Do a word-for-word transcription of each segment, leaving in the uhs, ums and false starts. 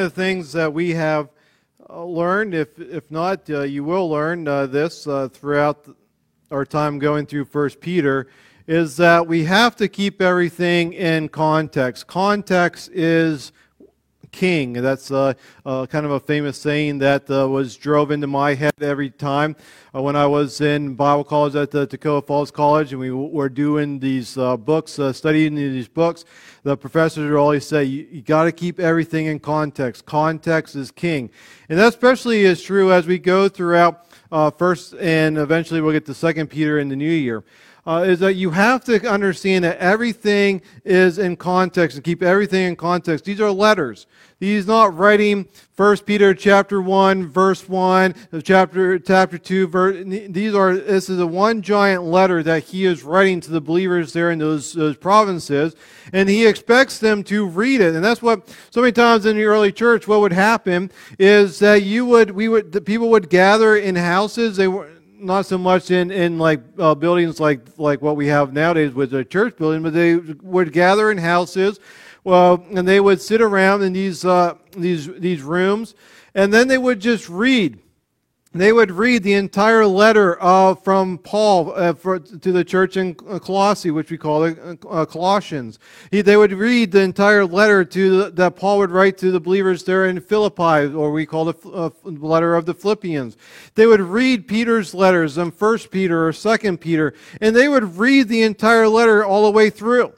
of the things that we have uh, learned, if if not, uh, you will learn uh, this uh, throughout our time going through First Peter, is that we have to keep everything in context. Context is king. That's uh, uh, kind of a famous saying that uh, was drove into my head every time uh, when I was in Bible college at the Toccoa Falls College, and we w- were doing these uh, books, uh, studying these books. The professors would always say, you, you got to keep everything in context. Context is king. And that especially is true as we go throughout uh, First, and eventually we'll get to Second Peter in the new year. Uh, is that you have to understand that everything is in context and keep everything in context. These are letters. He's not writing First Peter chapter one, verse one, chapter chapter two. Verse, these are. This is a one giant letter that he is writing to the believers there in those, those provinces, and he expects them to read it. And that's what so many times in the early church, what would happen is that you would, we would, the people would gather in houses. They were not so much in, in like uh, buildings like like what we have nowadays with a church building, but they would gather in houses, well, and they would sit around in these uh, these these rooms, and then they would just read. They would read the entire letter uh, from Paul uh, for, to the church in Colossae, which we call it uh, Colossians. He, they would read the entire letter to the, that Paul would write to the believers there in Philippi, or we call it uh, letter of the Philippians. They would read Peter's letters in First Peter or Second Peter, and they would read the entire letter all the way through.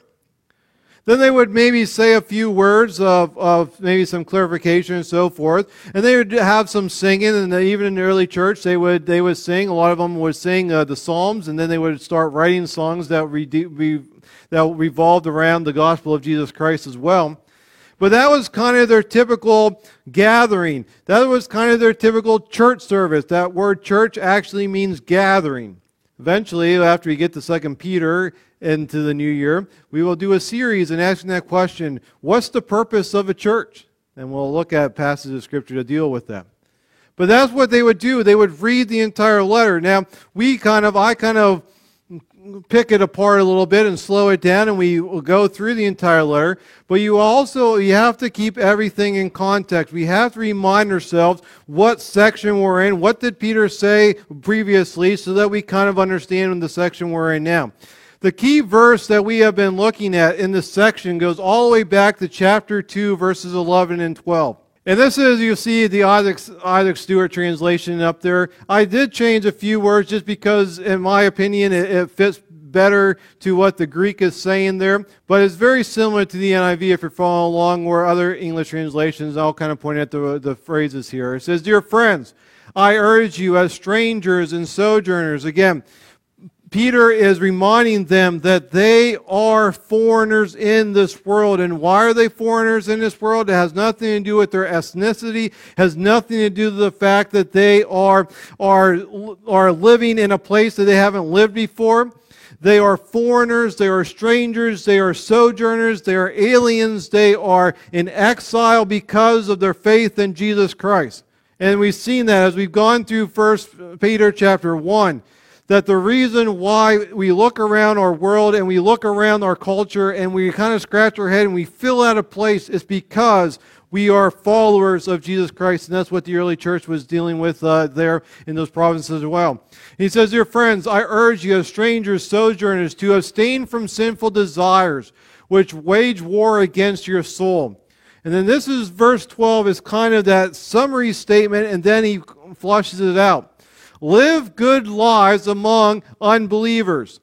Then they would maybe say a few words of, of maybe some clarification and so forth. And they would have some singing, and even in the early church, they would they would sing. A lot of them would sing uh, the Psalms, and then they would start writing songs that, re- re- that revolved around the gospel of Jesus Christ as well. But that was kind of their typical gathering. That was kind of their typical church service. That word church actually means gathering. Eventually, after we get to Second Peter into the new year, we will do a series in asking that question, what's the purpose of a church? And we'll look at passages of Scripture to deal with that. But that's what they would do. They would read the entire letter. Now, we kind of, I kind of pick it apart a little bit and slow it down, and we will go through the entire letter. But you also, you have to keep everything in context. We have to remind ourselves what section we're in, what did Peter say previously, so that we kind of understand the section we're in now. The key verse that we have been looking at in this section goes all the way back to chapter two, verses eleven and twelve. And this is, you see, the Isaac, Isaac Stewart translation up there. I did change a few words just because, in my opinion, it, it fits better to what the Greek is saying there. But it's very similar to the N I V if you're following along, or other English translations. I'll kind of point at the, the phrases here. It says, "Dear friends, I urge you as strangers and sojourners." Again, Peter is reminding them that they are foreigners in this world. And why are they foreigners in this world? It has nothing to do with their ethnicity, has nothing to do with the fact that they are, are, are living in a place that they haven't lived before. They are foreigners, they are strangers, they are sojourners, they are aliens, they are in exile because of their faith in Jesus Christ. And we've seen that as we've gone through First Peter chapter one. That the reason why we look around our world and we look around our culture and we kind of scratch our head and we feel out of place is because we are followers of Jesus Christ. And that's what the early church was dealing with uh, there in those provinces as well. He says, "Dear friends, I urge you as strangers, sojourners, to abstain from sinful desires which wage war against your soul." And then this is verse twelve, is kind of that summary statement, and then he flushes it out. "Live good lives among unbelievers."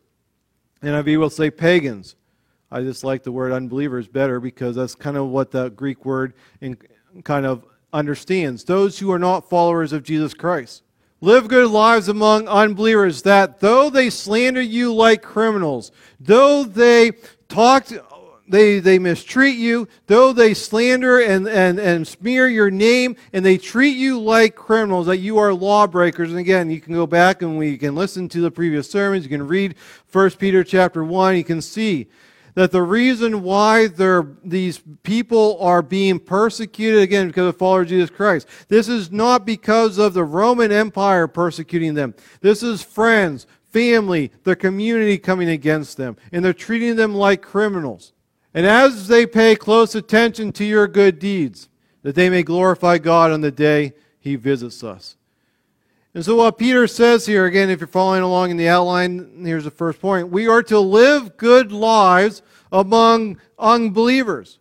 N I V will say pagans. I just like the word unbelievers better because that's kind of what the Greek word in, kind of understands. Those who are not followers of Jesus Christ. "Live good lives among unbelievers, that though they slander you like criminals, though they talk They they mistreat you, though they slander and, and, and smear your name, and they treat you like criminals, that you are lawbreakers. And again, you can go back and we can listen to the previous sermons. You can read First Peter chapter one. You can see that the reason why these people are being persecuted, again, because of followers of Jesus Christ. This is not because of the Roman Empire persecuting them. This is friends, family, the community coming against them, and they're treating them like criminals. And as they pay close attention to your good deeds, that they may glorify God on the day he visits us. And so what Peter says here, again, if you're following along in the outline, here's the first point. We are to live good lives among unbelievers.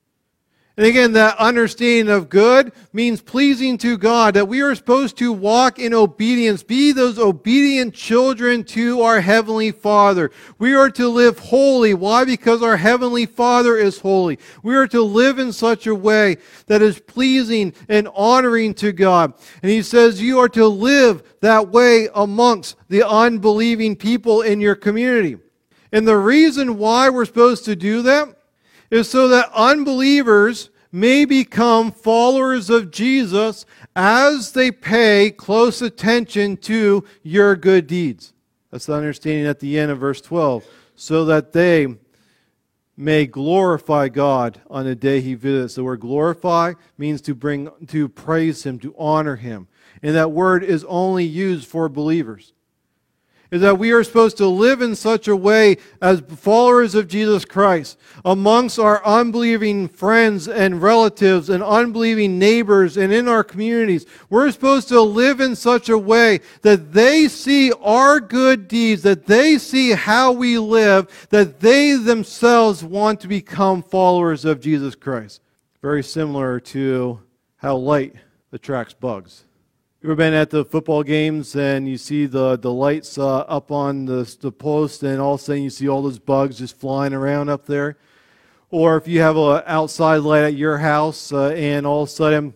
And again, that understanding of good means pleasing to God, that we are supposed to walk in obedience, be those obedient children to our Heavenly Father. We are to live holy. Why? Because our Heavenly Father is holy. We are to live in such a way that is pleasing and honoring to God. And he says you are to live that way amongst the unbelieving people in your community. And the reason why we're supposed to do that is so that unbelievers may become followers of Jesus as they pay close attention to your good deeds. That's the understanding at the end of verse twelve. So that they may glorify God on the day he visits. The word glorify means to bring, to praise him, to honor him. And that word is only used for believers. Is that we are supposed to live in such a way as followers of Jesus Christ amongst our unbelieving friends and relatives and unbelieving neighbors and in our communities. We're supposed to live in such a way that they see our good deeds, that they see how we live, that they themselves want to become followers of Jesus Christ. Very similar to how light attracts bugs. You ever been at the football games and you see the, the lights uh, up on the, the post and all of a sudden you see all those bugs just flying around up there? Or if you have an outside light at your house uh, and all of a sudden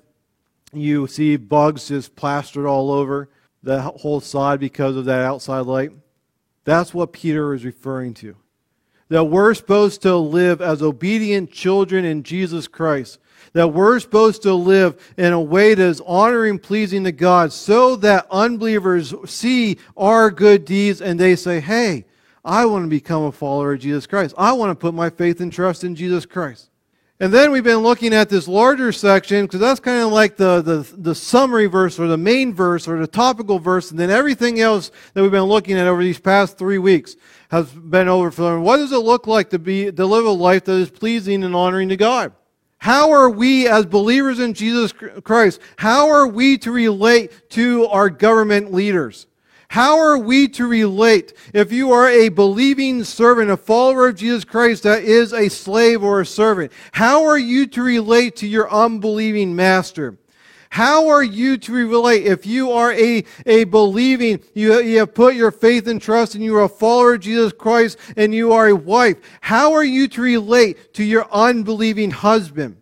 you see bugs just plastered all over the whole side because of that outside light. That's what Peter is referring to. That we're supposed to live as obedient children in Jesus Christ. That we're supposed to live in a way that is honoring and pleasing to God so that unbelievers see our good deeds and they say, hey, I want to become a follower of Jesus Christ. I want to put my faith and trust in Jesus Christ. And then we've been looking at this larger section because that's kind of like the, the, the summary verse or the main verse or the topical verse, and then everything else that we've been looking at over these past three weeks has been overflowing. What does it look like to be to live a life that is pleasing and honoring to God? How are we as believers in Jesus Christ, how are we to relate to our government leaders? How are we to relate if you are a believing servant, a follower of Jesus Christ that is a slave or a servant? How are you to relate to your unbelieving master? How are you to relate if you are a, a believing, you, you have put your faith and trust and you are a follower of Jesus Christ and you are a wife? How are you to relate to your unbelieving husband?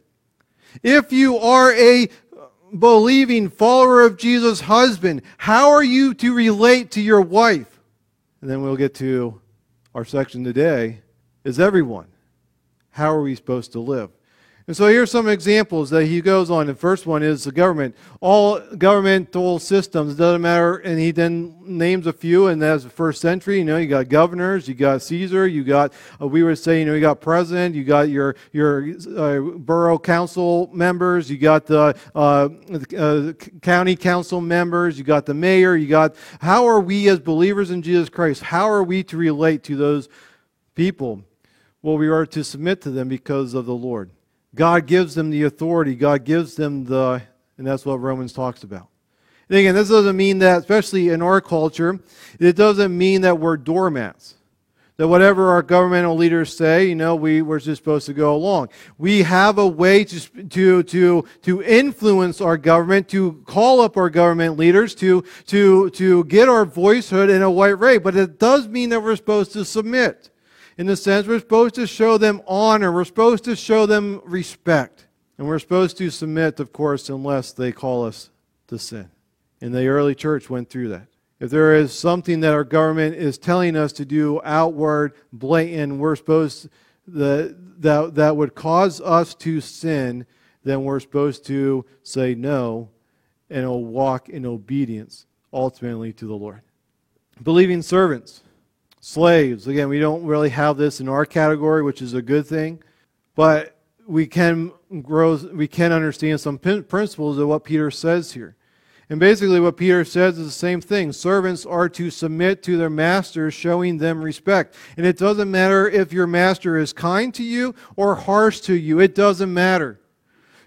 If you are a believing follower of Jesus' husband, how are you to relate to your wife? And then we'll get to our section today, is everyone. How are we supposed to live? And so here's some examples that he goes on. The first one is the government. All governmental systems, doesn't matter, and he then names a few, and that's the first century. You know, you got governors, you got Caesar, you got, uh, we would say, you know, you got president, you got your your uh, borough council members, you got the uh, uh, county council members, you got the mayor, you got, how are we as believers in Jesus Christ, how are we to relate to those people? Well, we are to submit to them because of the Lord. God gives them the authority. God gives them the, and that's what Romans talks about. And again, this doesn't mean that, especially in our culture, it doesn't mean that we're doormats. That whatever our governmental leaders say, you know, we, we're just supposed to go along. We have a way to, to, to, to influence our government, to call up our government leaders, to, to, to get our voice heard in a right way. But it does mean that we're supposed to submit. In the sense, we're supposed to show them honor. We're supposed to show them respect. And we're supposed to submit, of course, unless they call us to sin. And the early church went through that. If there is something that our government is telling us to do outward, blatant, we're supposed that that that would cause us to sin, then we're supposed to say no and walk in obedience ultimately to the Lord. Believing servants. Slaves, again, we don't really have this in our category, which is a good thing, but we can grow, we can understand some principles of what Peter says here. And basically what Peter says is the same thing. Servants are to submit to their masters, showing them respect. And it doesn't matter if your master is kind to you or harsh to you. It doesn't matter.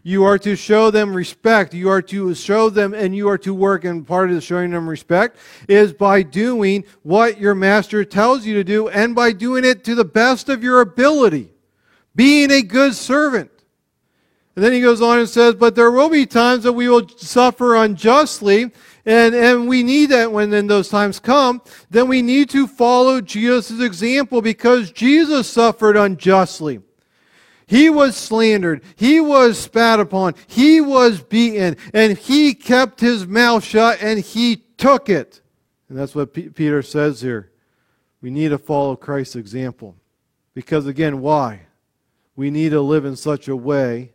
You are to show them respect. You are to show them, and you are to work, and part of the showing them respect is by doing what your master tells you to do, and by doing it to the best of your ability. Being a good servant. And then he goes on and says, but there will be times that we will suffer unjustly, and, and we need that when then those times come, then we need to follow Jesus' example, because Jesus suffered unjustly. He was slandered. He was spat upon. He was beaten. And he kept his mouth shut and he took it. And that's what P- Peter says here. We need to follow Christ's example. Because again, why? We need to live in such a way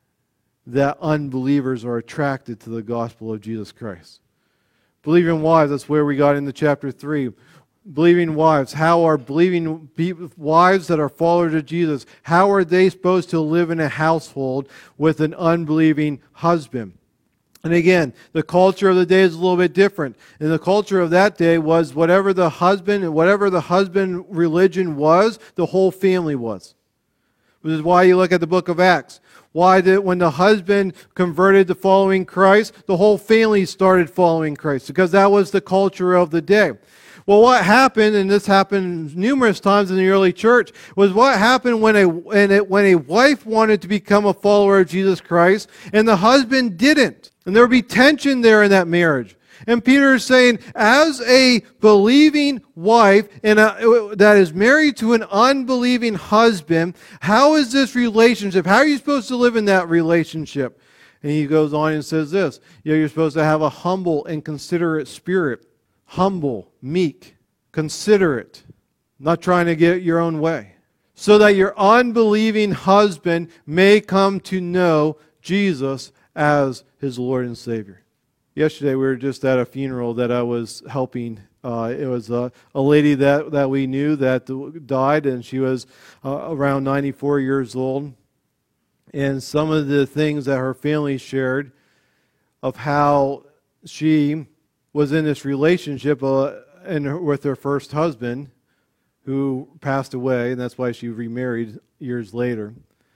that unbelievers are attracted to the gospel of Jesus Christ. Believing wives, that's where we got into chapter three. Believing wives, how are believing wives that are followers of Jesus, how are they supposed to live in a household with an unbelieving husband? And again, the culture of the day is a little bit different. And the culture of that day was whatever the husband and whatever the husband religion was, the whole family was. Which is why you look at the book of Acts. Why did when the husband converted to following Christ, the whole family started following Christ? Because that was the culture of the day. Well, what happened, and this happened numerous times in the early church, was what happened when a when, it, when a wife wanted to become a follower of Jesus Christ, and the husband didn't. And there would be tension there in that marriage. And Peter is saying, as a believing wife and a, that is married to an unbelieving husband, how is this relationship? How are you supposed to live in that relationship? And he goes on and says this, you know, you're supposed to have a humble and considerate spirit. Humble, meek, considerate, not trying to get your own way. So that your unbelieving husband may come to know Jesus as his Lord and Savior. Yesterday we were just at a funeral that I was helping. Uh, it was a, a lady that, that we knew that died, and she was uh, around ninety-four years old. And some of the things that her family shared of how she was in this relationship uh, and her, with her first husband, who passed away, and that's why she remarried years later.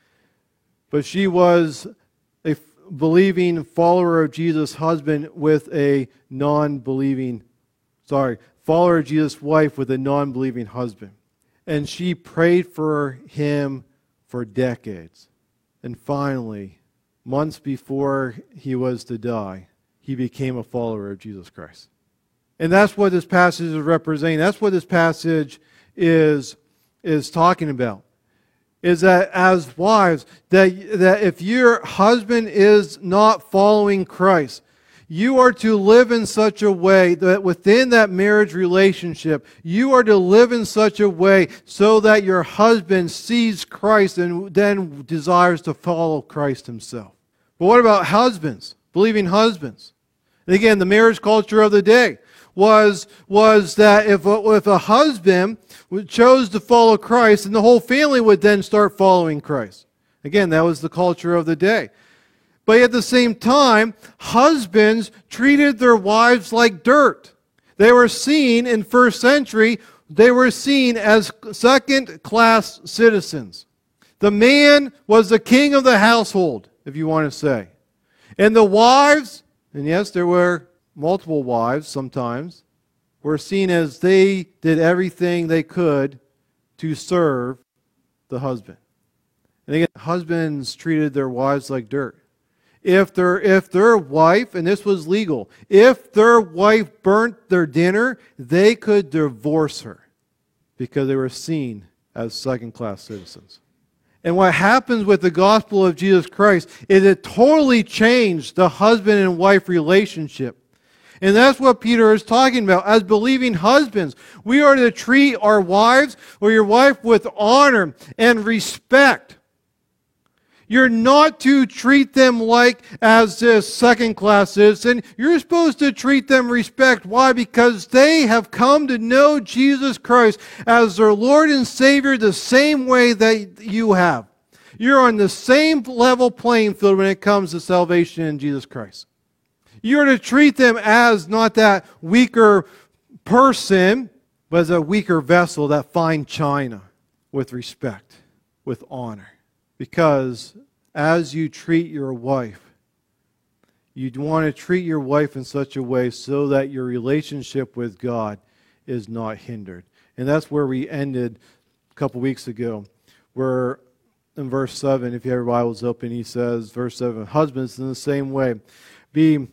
But she was a believing follower of Jesus' husband with a non-believing, sorry, follower of Jesus' wife with a non-believing husband. And she prayed for him for decades. And finally, months before he was to die, he became a follower of Jesus Christ. And that's what this passage is representing. That's what this passage is, is talking about. Is that as wives, that, that if your husband is not following Christ, you are to live in such a way that within that marriage relationship, you are to live in such a way so that your husband sees Christ and then desires to follow Christ himself. But what about husbands, believing husbands? And again, the marriage culture of the day was, was that if a, if a husband chose to follow Christ, then the whole family would then start following Christ. Again, that was the culture of the day. But at the same time, husbands treated their wives like dirt. They were seen in first century, they were seen as second-class citizens. The man was the king of the household, if you want to say. And the wives, and yes, there were multiple wives sometimes, were seen as they did everything they could to serve the husband. And again, husbands treated their wives like dirt. If their, if their wife, and this was legal, if their wife burnt their dinner, they could divorce her because they were seen as second-class citizens. And what happens with the gospel of Jesus Christ is it totally changed the husband and wife relationship. And that's what Peter is talking about. As believing husbands, we are to treat our wives or your wife with honor and respect. You're not to treat them like as this second-class citizen. You're supposed to treat them respect. Why? Because they have come to know Jesus Christ as their Lord and Savior the same way that you have. You're on the same level playing field when it comes to salvation in Jesus Christ. You're to treat them as not that weaker person, but as a weaker vessel, that fine china, with respect, with honor. Because as you treat your wife. You'd want to treat your wife in such a way so that your relationship with God is not hindered. And that's where we ended a couple weeks ago, where in verse seven, if you have your Bibles open, he says, verse seven, husbands, in the same way, be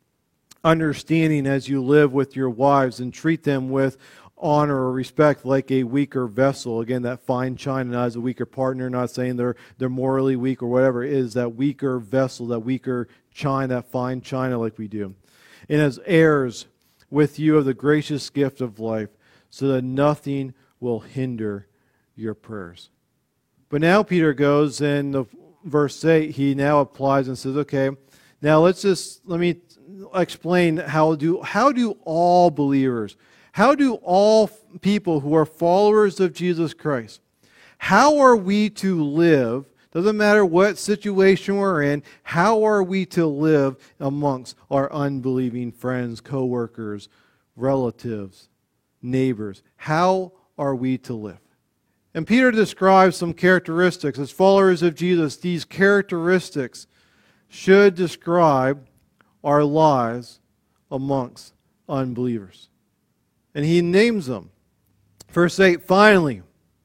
understanding as you live with your wives and treat them with honor or respect like a weaker vessel. Again, that fine china, not as a weaker partner, not saying they're they're morally weak or whatever, it is that weaker vessel, that weaker china, that fine china like we do. And as heirs with you of the gracious gift of life, so that nothing will hinder your prayers. But now Peter goes in the verse eight, he now applies and says, okay, now let's just, let me explain how do how do all believers, how do all people who are followers of Jesus Christ, how are we to live, doesn't matter what situation we're in, how are we to live amongst our unbelieving friends, co-workers, relatives, neighbors? How are we to live? And Peter describes some characteristics. As followers of Jesus, these characteristics should describe our lives amongst unbelievers. And he names them. Verse eight, finally,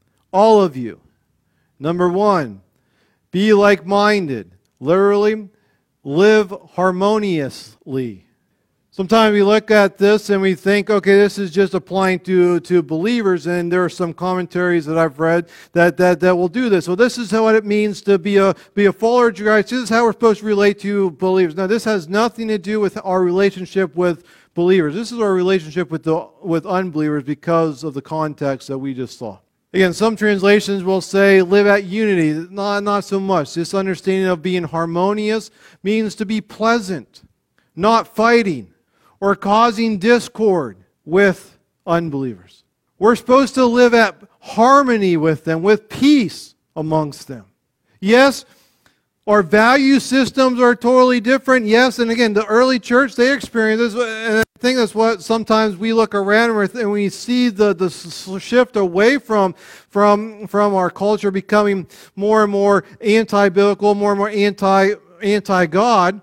all of you. Number one, be like-minded. Literally, live harmoniously. Sometimes we look at this and we think, okay, this is just applying to, to believers, and there are some commentaries that I've read that, that, that will do this. So this is what it means to be a, be a follower of Christ. This is how we're supposed to relate to believers. Now, this has nothing to do with our relationship with believers. This is our relationship with, the, with unbelievers because of the context that we just saw. Again, some translations will say live at unity. Not, not so much. This understanding of being harmonious means to be pleasant, not fighting, or causing discord with unbelievers. We're supposed to live at harmony with them, with peace amongst them. Yes, our value systems are totally different. Yes, and again, the early church, they experienced this. And I think that's what sometimes we look around and we see the, the shift away from, from, from our culture becoming more and more anti-biblical, more and more anti, anti-God.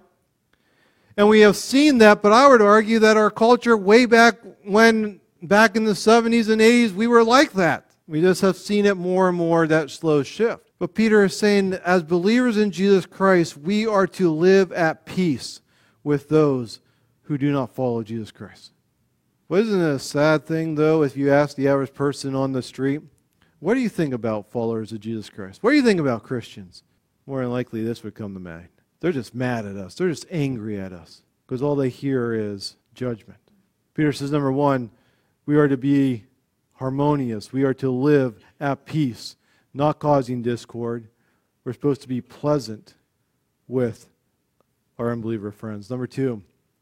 And we have seen that, but I would argue that our culture way back when, back in the seventies and eighties, we were like that. We just have seen it more and more, that slow shift. But Peter is saying, as believers in Jesus Christ, we are to live at peace with those who do not follow Jesus Christ. Well, isn't it a sad thing, though, if you ask the average person on the street, what do you think about followers of Jesus Christ? What do you think about Christians? More than likely, this would come to mind. They're just mad at us. They're just angry at us because all they hear is judgment. Peter says, number one, we are to be harmonious. We are to live at peace, not causing discord. We're supposed to be pleasant with our unbeliever friends. Number two,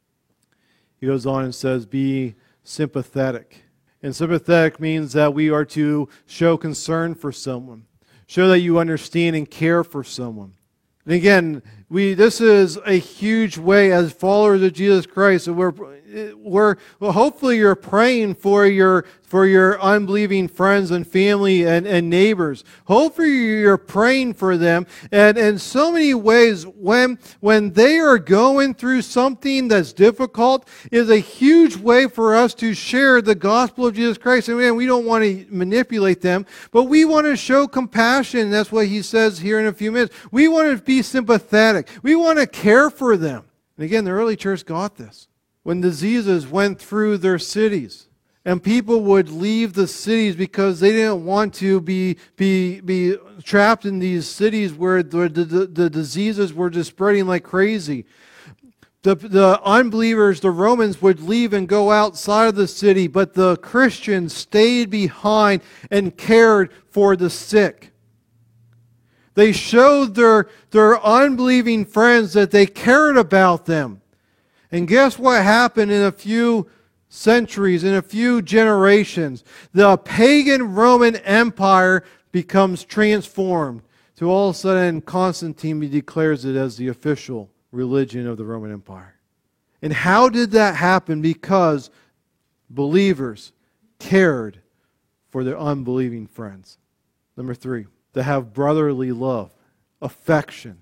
he goes on and says, be sympathetic. And sympathetic means that we are to show concern for someone, show that you understand and care for someone. And again, we this is a huge way as followers of Jesus Christ. So we're we're well, hopefully you're praying for your for your unbelieving friends and family and, and neighbors. Hopefully you're praying for them. And in so many ways, when when they are going through something that's difficult, is a huge way for us to share the gospel of Jesus Christ. And man, we don't want to manipulate them, but we want to show compassion. That's what he says here in a few minutes. We want to be sympathetic. We want to care for them. And again, the early church got this. When diseases went through their cities, and people would leave the cities because they didn't want to be be be trapped in these cities where the, the, the diseases were just spreading like crazy. The, the unbelievers, the Romans, would leave and go outside of the city, but the Christians stayed behind and cared for the sick. They showed their, their unbelieving friends that they cared about them. And guess what happened in a few centuries, in a few generations? The pagan Roman Empire becomes transformed. To all of a sudden, Constantine declares it as the official religion of the Roman Empire. And how did that happen? Because believers cared for their unbelieving friends. Number three, to have brotherly love, affection.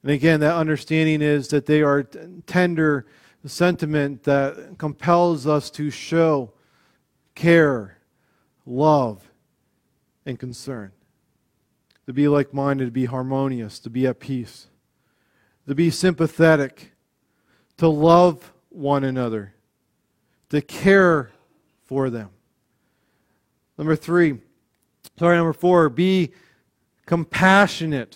And again, that understanding is that they are t- tender sentiment that compels us to show care, love, and concern. To be like-minded, to be harmonious, to be at peace, to be sympathetic, to love one another, to care for them. Number three, sorry, number four, be compassionate,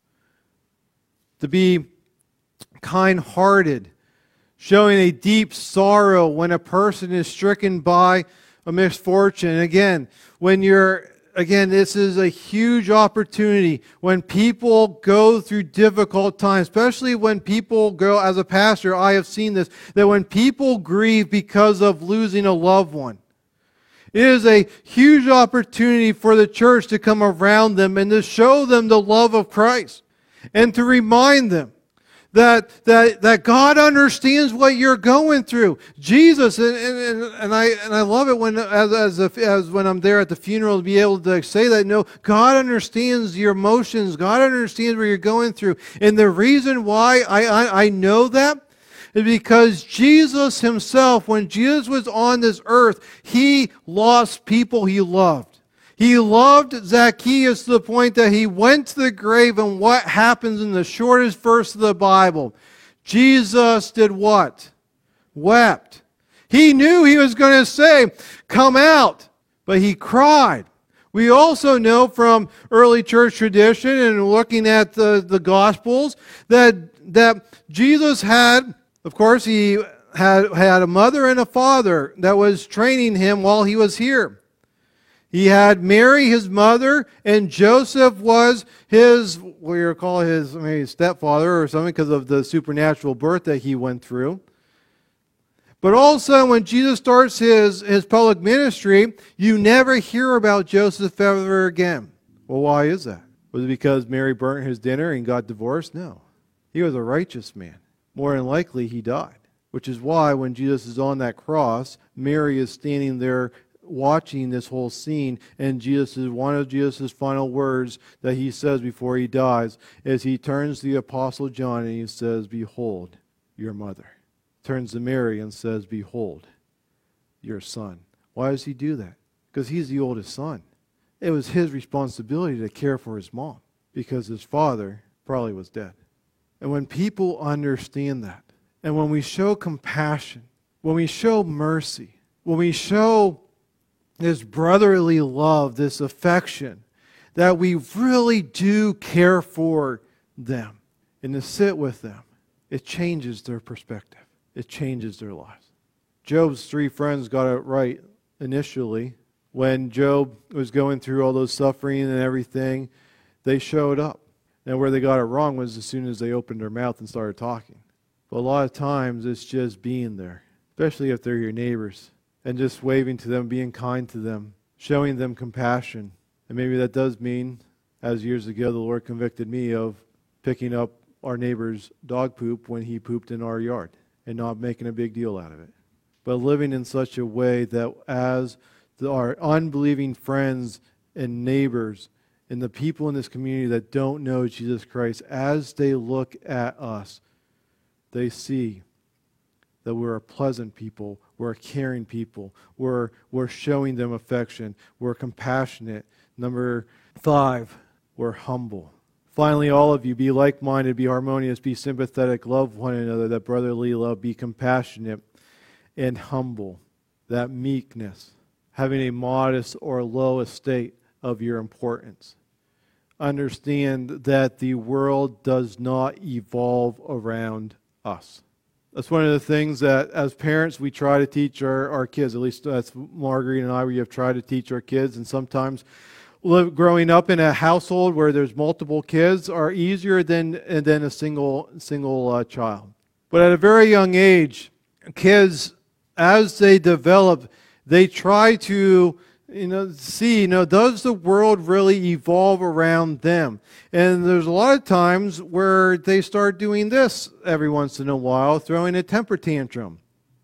to be kind-hearted, showing a deep sorrow when a person is stricken by a misfortune. And again, when you're, again, this is a huge opportunity when people go through difficult times, especially when people go, as a pastor, I have seen this, that when people grieve because of losing a loved one, it is a huge opportunity for the church to come around them and to show them the love of Christ and to remind them that that that God understands what you're going through. Jesus, and, and, and I and I love it when as as, a, as when I'm there at the funeral to be able to say that. No, God understands your emotions. God understands what you're going through. And the reason why I I, I know that is because Jesus himself, when Jesus was on this earth, he lost people he loved. He loved Zacchaeus to the point that he went to the grave, and what happens in the shortest verse of the Bible? Jesus did what? Wept. He knew he was going to say, "Come out," but he cried. We also know from early church tradition and looking at the, the Gospels that, that Jesus had, of course, he had, had a mother and a father that was training him while he was here. He had Mary, his mother, and Joseph was his, what you call his maybe stepfather or something because of the supernatural birth that he went through. But also when Jesus starts his, his public ministry, you never hear about Joseph ever again. Well, why is that? Was it because Mary burnt his dinner and got divorced? No. He was a righteous man. More than likely, he died. Which is why when Jesus is on that cross, Mary is standing there watching this whole scene, and Jesus is one of Jesus' final words that he says before he dies is he turns to the Apostle John and he says, "Behold, your mother." Turns to Mary and says, "Behold, your son." Why does he do that? Because he's the oldest son. It was his responsibility to care for his mom because his father probably was dead. And when people understand that, and when we show compassion, when we show mercy, when we show this brotherly love, this affection, that we really do care for them and to sit with them, it changes their perspective. It changes their lives. Job's three friends got it right initially. When Job was going through all those suffering and everything, they showed up. Now where they got it wrong was as soon as they opened their mouth and started talking. But a lot of times it's just being there, especially if they're your neighbors, and just waving to them, being kind to them, showing them compassion. And maybe that does mean, as years ago the Lord convicted me of picking up our neighbor's dog poop when he pooped in our yard and not making a big deal out of it. But living in such a way that as the, our unbelieving friends and neighbors and the people in this community that don't know Jesus Christ, as they look at us, they see that we're a pleasant people, we're a caring people, we're, we're showing them affection, we're compassionate. Number five, we're humble. Finally, all of you, be like-minded, be harmonious, be sympathetic, love one another, that brotherly love, be compassionate and humble, that meekness, having a modest or low estate of your importance. Understand that the world does not evolve around us. That's one of the things that as parents we try to teach our, our kids, at least that's Marguerite and I, we have tried to teach our kids, and sometimes live, growing up in a household where there's multiple kids are easier than, than a single, single uh, child. But at a very young age, kids, as they develop, they try to you know, see, you know, does the world really evolve around them? And there's a lot of times where they start doing this every once in a while, throwing a temper tantrum.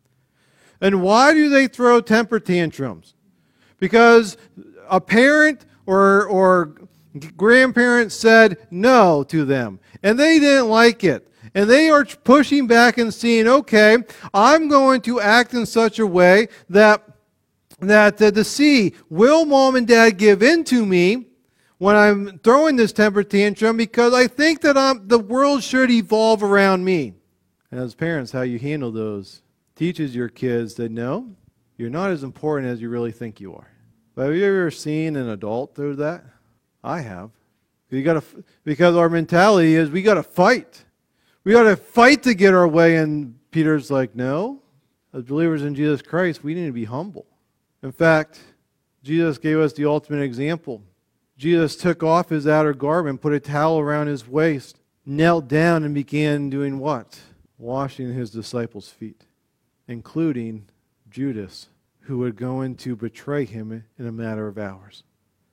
And why do they throw temper tantrums? Because a parent or or grandparents said no to them, and they didn't like it. And they are pushing back and saying, okay, I'm going to act in such a way that, that uh, to see, will mom and dad give in to me when I'm throwing this temper tantrum, because I think that I'm, the world should evolve around me. And as parents, how you handle those teaches your kids that no, you're not as important as you really think you are. But have you ever seen an adult do that? I have. You gotta, because our mentality is we got to fight. We got to fight to get our way. And Peter's like, no, as believers in Jesus Christ, we need to be humble. In fact, Jesus gave us the ultimate example. Jesus took off his outer garment, put a towel around his waist, knelt down and began doing what? Washing his disciples' feet, including Judas, who would go in to betray him in a matter of hours.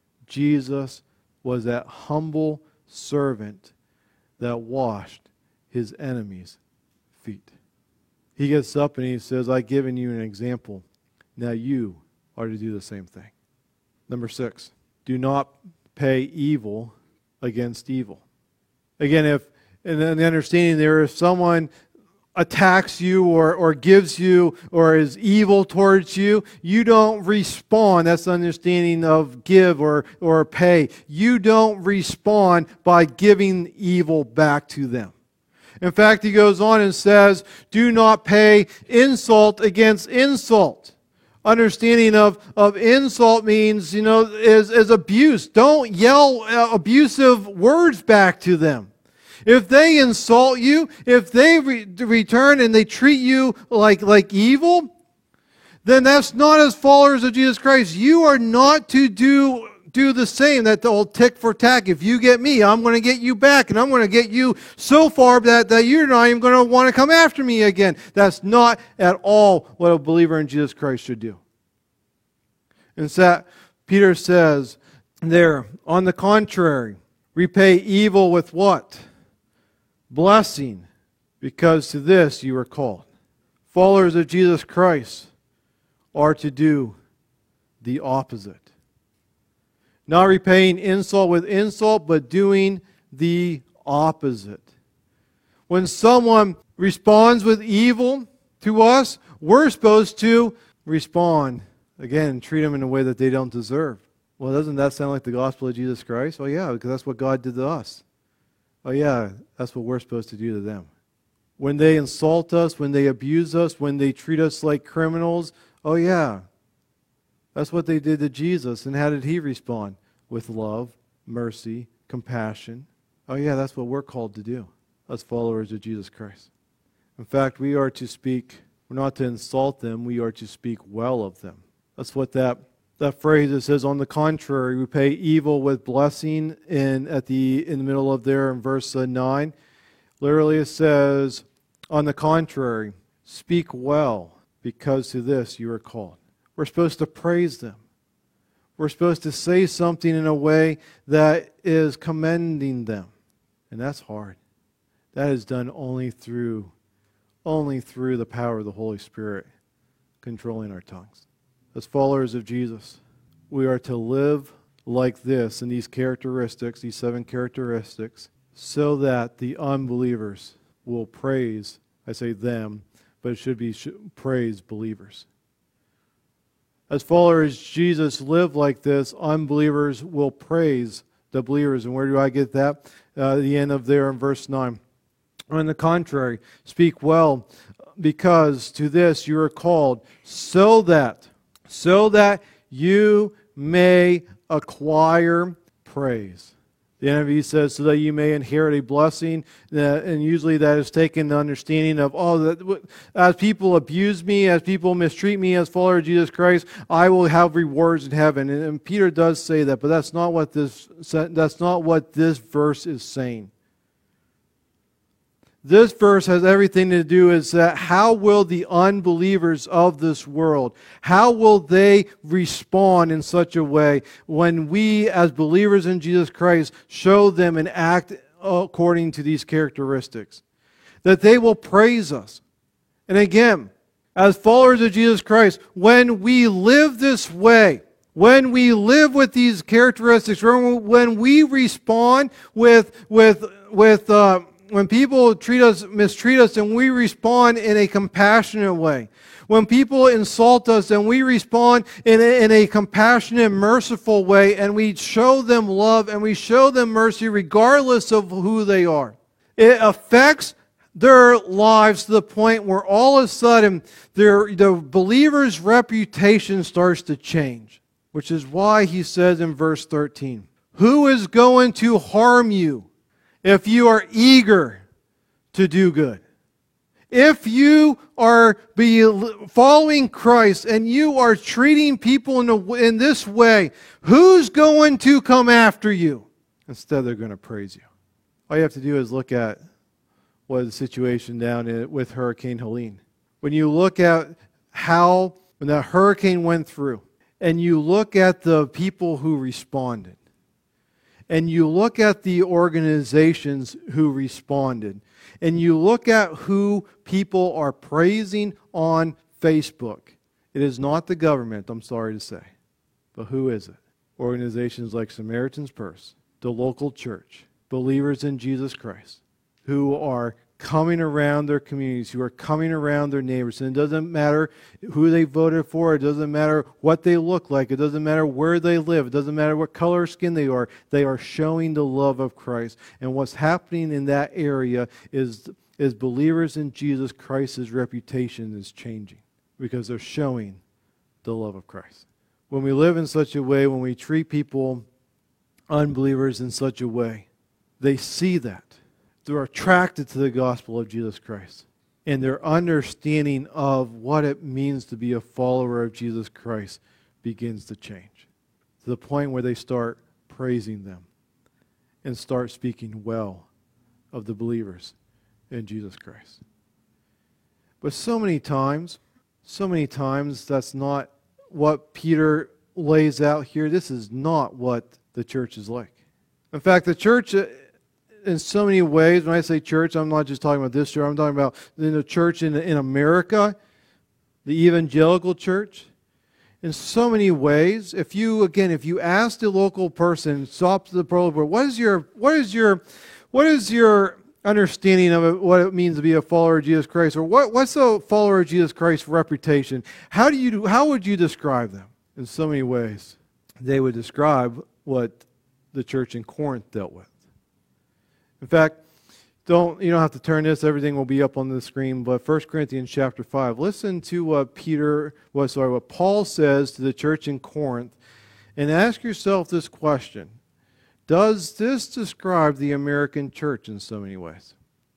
Jesus was that humble servant that washed his enemies' feet. He gets up and he says, I've given you an example. Now you are to do the same thing. Number six, do not pay evil against evil. Again, if in the understanding there, if someone attacks you or, or gives you or is evil towards you, you don't respond. That's the understanding of give or, or pay. You don't respond by giving evil back to them. In fact, he goes on and says, do not pay insult against insult. Understanding of, of insult means, you know, is, is abuse. Don't yell uh, abusive words back to them. If they insult you, if they re- return and they treat you like, like evil, then that's not as followers of Jesus Christ. You are not to do, do the same, that old tick for tack. If you get me, I'm going to get you back, and I'm going to get you so far that, that you're not even going to want to come after me again. That's not at all what a believer in Jesus Christ should do. And so Peter says there, on the contrary, repay evil with what? Blessing, because to this you are called. Followers of Jesus Christ are to do the opposite. Not repaying insult with insult, but doing the opposite. When someone responds with evil to us, we're supposed to respond, again, treat them in a way that they don't deserve. Well, doesn't that sound like the gospel of Jesus Christ? Oh yeah, because that's what God did to us. Oh yeah, that's what we're supposed to do to them. When they insult us, when they abuse us, when they treat us like criminals, oh yeah, that's what they did to Jesus. And how did he respond? With love, mercy, compassion. Oh yeah, that's what we're called to do as followers of Jesus Christ. In fact, we are to speak, we're not to insult them, we are to speak well of them. That's what that That phrase that says, on the contrary, we pay evil with blessing in at the in the middle of there in verse uh, nine. Literally it says, on the contrary, speak well, because to this you are called. We're supposed to praise them. We're supposed to say something in a way that is commending them. And that's hard. That is done only through, only through the power of the Holy Spirit controlling our tongues. As followers of Jesus, we are to live like this in these characteristics, these seven characteristics, so that the unbelievers will praise, I say them, but it should be praise believers. As followers of Jesus live like this, unbelievers will praise the believers. And where do I get that? Uh, the end of there in verse nine. On the contrary, speak well, because to this you are called, so that So that you may acquire praise. The N I V says, so that you may inherit a blessing. Uh, and usually that is taken the understanding of, oh, that, as people abuse me, as people mistreat me as follower of Jesus Christ, I will have rewards in heaven. And, and Peter does say that, but that's not what this that's not what this verse is saying. This verse has everything to do is that how will the unbelievers of this world, how will they respond in such a way when we as believers in Jesus Christ show them and act according to these characteristics? That they will praise us. And again, as followers of Jesus Christ, when we live this way, when we live with these characteristics, when we respond with, with, with uh, when people treat us, mistreat us, and we respond in a compassionate way, when people insult us and we respond in a, in a compassionate, merciful way, and we show them love and we show them mercy regardless of who they are, it affects their lives to the point where all of a sudden their, the believer's reputation starts to change. Which is why he says in verse thirteen, who is going to harm you if you are eager to do good? If you are be following Christ and you are treating people in, a, in this way, who's going to come after you? Instead, they're going to praise you. All you have to do is look at what the situation down in, with Hurricane Helene. When you look at how, when that hurricane went through, and you look at the people who responded, and you look at the organizations who responded, and you look at who people are praising on Facebook, it is not the government, I'm sorry to say. But who is it? Organizations like Samaritan's Purse, the local church, believers in Jesus Christ, who are coming around their communities, who are coming around their neighbors. And it doesn't matter who they voted for. It doesn't matter what they look like. It doesn't matter where they live. It doesn't matter what color of skin they are. They are showing the love of Christ. And what's happening in that area is, is believers in Jesus Christ's reputation is changing because they're showing the love of Christ. When we live in such a way, when we treat people, unbelievers, in such a way, they see that. They're attracted to the gospel of Jesus Christ. And their understanding of what it means to be a follower of Jesus Christ begins to change. To the point where they start praising them and start speaking well of the believers in Jesus Christ. But so many times, so many times, that's not what Peter lays out here. This is not what the church is like. In fact, the church, in so many ways, when I say church, I'm not just talking about this church, I'm talking about in the church in, in America, the evangelical church. In so many ways, if you, again, if you ask the local person, stop to the prologue, what is your, what is your, what is your understanding of it, what it means to be a follower of Jesus Christ, or what, what's a follower of Jesus Christ's reputation? How do you, how would you describe them? In so many ways, they would describe what the church in Corinth dealt with. In fact, don't you don't have to turn this. Everything will be up on the screen. But First Corinthians chapter five. Listen to what Peter, what sorry, what Paul says to the church in Corinth, and ask yourself this question: does this describe the American church in so many ways?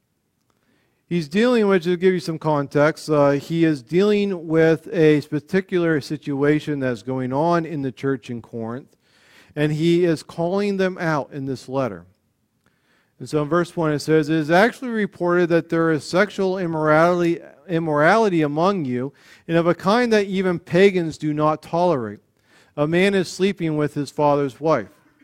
He's dealing with, to give you some context, uh, he is dealing with a particular situation that's going on in the church in Corinth, and he is calling them out in this letter. And so in verse one it says, it is actually reported that there is sexual immorality, immorality among you, and of a kind that even pagans do not tolerate. A man is sleeping with his father's wife.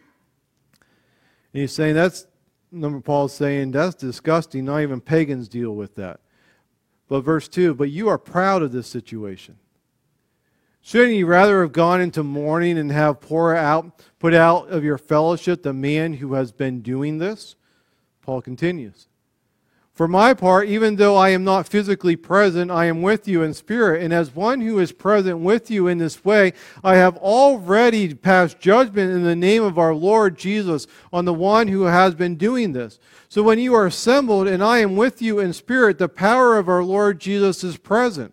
And he's saying that's, number Paul's saying, that's disgusting. Not even pagans deal with that. But verse two, but you are proud of this situation. Shouldn't you rather have gone into mourning and have pour out, put out of your fellowship the man who has been doing this? Paul continues, for my part, even though I am not physically present, I am with you in spirit, and as one who is present with you in this way, I have already passed judgment in the name of our Lord Jesus on the one who has been doing this. So when you are assembled and I am with you in spirit, the power of our Lord Jesus is present.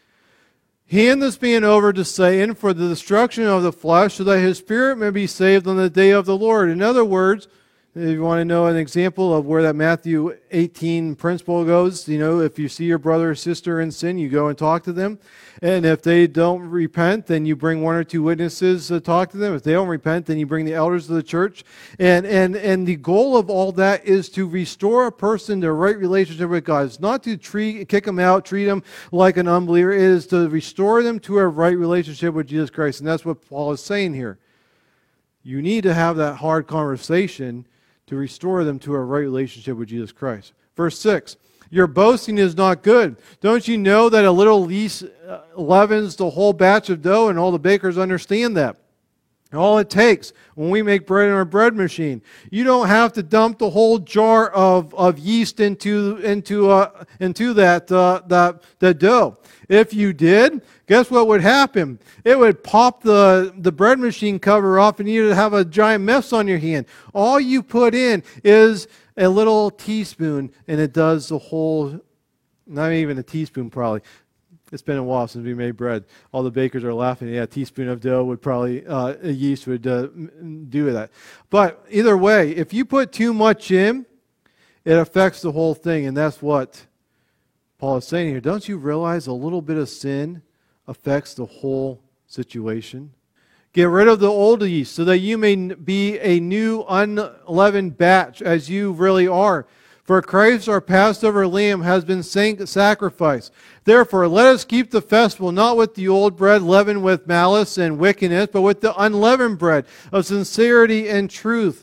Hand this man over to Satan for the destruction of the flesh, so that his spirit may be saved on the day of the Lord. In other words, if you want to know an example of where that Matthew eighteen principle goes, you know, if you see your brother or sister in sin, you go and talk to them. And if they don't repent, then you bring one or two witnesses to talk to them. If they don't repent, then you bring the elders of the church. And and and the goal of all that is to restore a person to a right relationship with God. It's not to treat, kick them out, treat them like an unbeliever. It is to restore them to a right relationship with Jesus Christ. And that's what Paul is saying here. You need to have that hard conversation to restore them to a right relationship with Jesus Christ. Verse six, your boasting is not good. Don't you know that a little yeast leavens the whole batch of dough, and all the bakers understand that? All it takes when we make bread in our bread machine, you don't have to dump the whole jar of, of yeast into into uh, into that uh, that that dough. If you did, guess what would happen? It would pop the the bread machine cover off, and you'd have a giant mess on your hand. All you put in is a little teaspoon, and it does the whole. Not even a teaspoon, probably. It's been a while since we made bread. All the bakers are laughing. Yeah, a teaspoon of dough would probably, uh, yeast would uh, do that. But either way, if you put too much in, it affects the whole thing. And that's what Paul is saying here. Don't you realize a little bit of sin affects the whole situation? Get rid of the old yeast so that you may be a new unleavened batch as you really are. For Christ, our Passover lamb, has been sacrificed. Therefore, let us keep the festival not with the old bread leavened with malice and wickedness, but with the unleavened bread of sincerity and truth.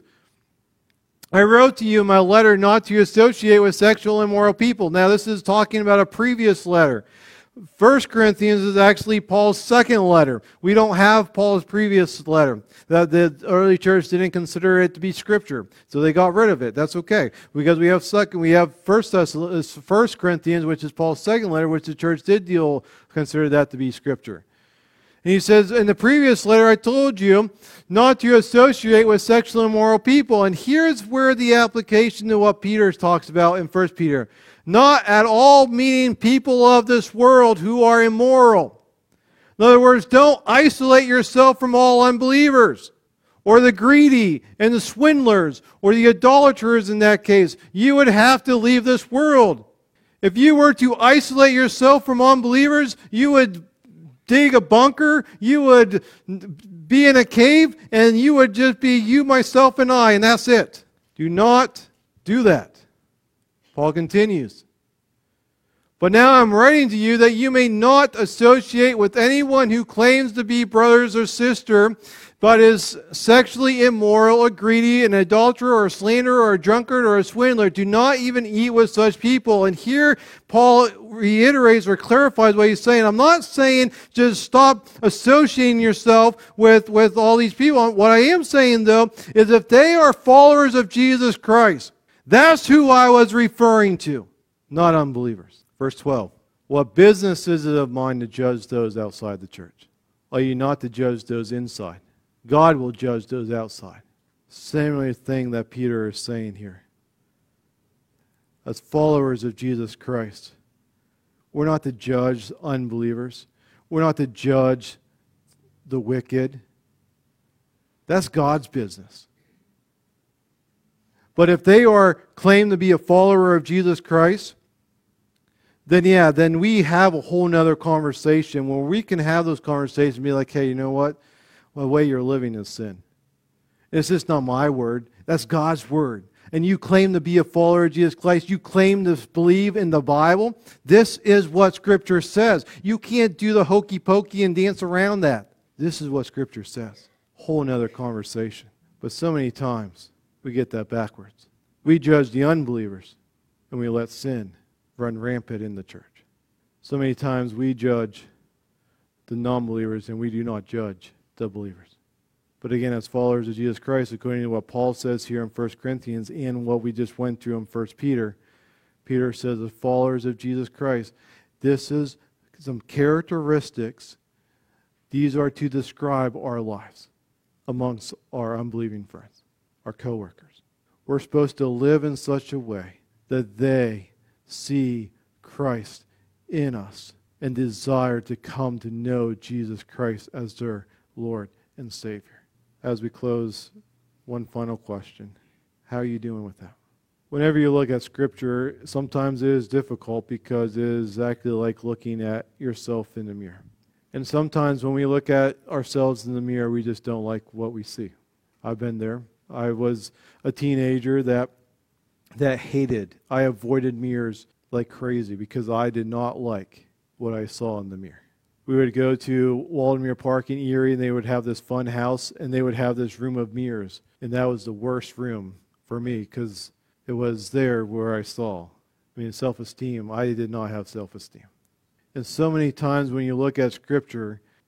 I wrote to you in my letter not to associate with sexual immoral people. Now, this is talking about a previous letter. First Corinthians is actually Paul's second letter. We don't have Paul's previous letter. The, the early church didn't consider it to be Scripture, so they got rid of it. That's okay, because we have second, we have First First Corinthians, which is Paul's second letter, which the church did deal consider that to be Scripture. And he says, in the previous letter, I told you not to associate with sexually immoral people. And here's where the application to what Peter talks about in First Peter. Not at all meaning people of this world who are immoral. In other words, don't isolate yourself from all unbelievers, or the greedy and the swindlers, or the idolaters in that case. You would have to leave this world. If you were to isolate yourself from unbelievers, you would dig a bunker, you would be in a cave, and you would just be you, myself, and I, and that's it. Do not do that. Paul continues. But now I'm writing to you that you may not associate with anyone who claims to be brothers or sister, but is sexually immoral, a greedy, an adulterer, or a slanderer, or a drunkard, or a swindler. Do not even eat with such people. And here Paul reiterates or clarifies what he's saying. I'm not saying just stop associating yourself with, with all these people. What I am saying, though, is if they are followers of Jesus Christ, that's who I was referring to, not unbelievers. Verse twelve. What business is it of mine to judge those outside the church? Are you not to judge those inside? God will judge those outside. Similar thing that Peter is saying here. As followers of Jesus Christ, we're not to judge unbelievers. We're not to judge the wicked. That's God's business. But if they are claimed to be a follower of Jesus Christ, then yeah, then we have a whole nother conversation where we can have those conversations and be like, hey, you know what? Well, the way you're living is sin. It's just not my word. That's God's word. And you claim to be a follower of Jesus Christ. You claim to believe in the Bible. This is what Scripture says. You can't do the hokey pokey and dance around that. This is what Scripture says. Whole nother conversation. But so many times, we get that backwards. We judge the unbelievers, and we let sin run rampant in the church. So many times we judge the non-believers, and we do not judge the believers. But again, as followers of Jesus Christ, according to what Paul says here in First Corinthians and what we just went through in First Peter, Peter says, as followers of Jesus Christ, this is some characteristics. These are to describe our lives amongst our unbelieving friends, our co-workers. We're supposed to live in such a way that they see Christ in us and desire to come to know Jesus Christ as their Lord and Savior. As we close, one final question. How are you doing with that? Whenever you look at Scripture, sometimes it is difficult because it is exactly like looking at yourself in the mirror. And sometimes when we look at ourselves in the mirror, we just don't like what we see. I've been there. I was a teenager that that hated. I avoided mirrors like crazy because I did not like what I saw in the mirror. We would go to Waldemere Park in Erie, and they would have this fun house, and they would have this room of mirrors. And that was the worst room for me because it was there where I saw. I mean, self-esteem. I did not have self-esteem. And so many times when you look at Scripture,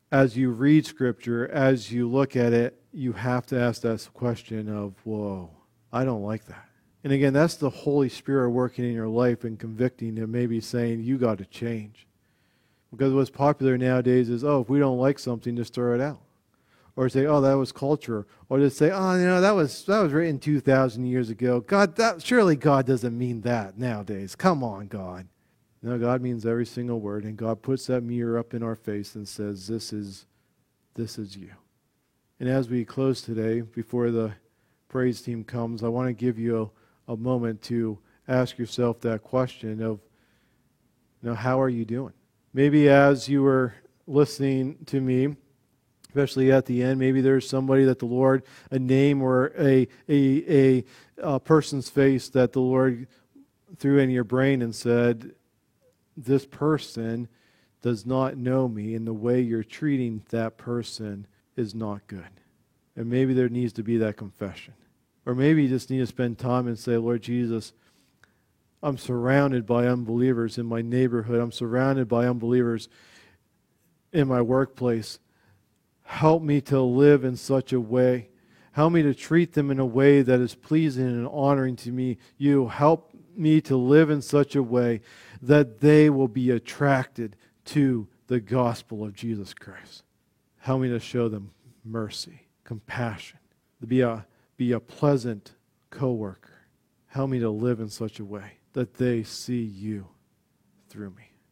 as you read Scripture, as you look at it, you have to ask that question of, whoa, I don't like that. And again, that's the Holy Spirit working in your life and convicting and maybe saying, you got to change. Because what's popular nowadays is, oh, if we don't like something, just throw it out. Or say, oh, that was culture. Or just say, oh, you know, that was that was written two thousand years ago. God, that surely God doesn't mean that nowadays. Come on, God. No, God means every single word, and God puts that mirror up in our face and says, this is, this is you. And as we close today, before the praise team comes, I want to give you a, a moment to ask yourself that question of, you know, how are you doing? Maybe as you were listening to me, especially at the end, maybe there's somebody that the Lord, a name or a, a, a, a person's face that the Lord threw in your brain and said, this person does not know me, and the way you're treating that person is not good. And maybe there needs to be that confession. Or maybe you just need to spend time and say, Lord Jesus, I'm surrounded by unbelievers in my neighborhood. I'm surrounded by unbelievers in my workplace. Help me to live in such a way. Help me to treat them in a way that is pleasing and honoring to me. You help me to live in such a way that they will be attracted to the gospel of Jesus Christ. Help me to show them mercy, compassion, to be a, be a pleasant co-worker. Help me to live in such a way that they see you through me.